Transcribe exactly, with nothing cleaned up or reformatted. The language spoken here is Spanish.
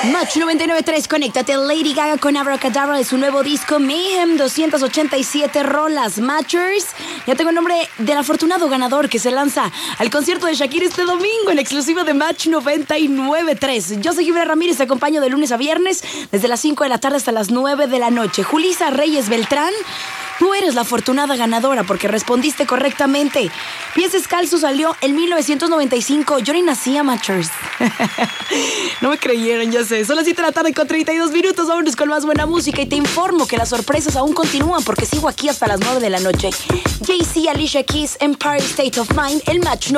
Match noventa y nueve punto tres, conéctate. Lady Gaga con Abracadabra de su nuevo disco Mayhem, doscientas ochenta y siete rolas. Matchers, ya tengo el nombre del afortunado ganador que se lanza al concierto de Shakira este domingo en exclusiva de Match noventa y nueve punto tres. Yo soy Gibran Ramírez, te acompaño de lunes a viernes desde las cinco de la tarde hasta las nueve de la noche. Julisa Reyes Beltrán, tú eres la afortunada ganadora porque respondiste correctamente. Pies Descalzos salió en mil novecientos noventa y cinco. Yo ni nacía, Matchers. No me creyeron, ya sé. Son las siete de la tarde con treinta y dos minutos. Vámonos con más buena música y te informo que las sorpresas aún continúan porque sigo aquí hasta las nueve de la noche. Jay-Z, Alicia Keys, Empire State of Mind, el Match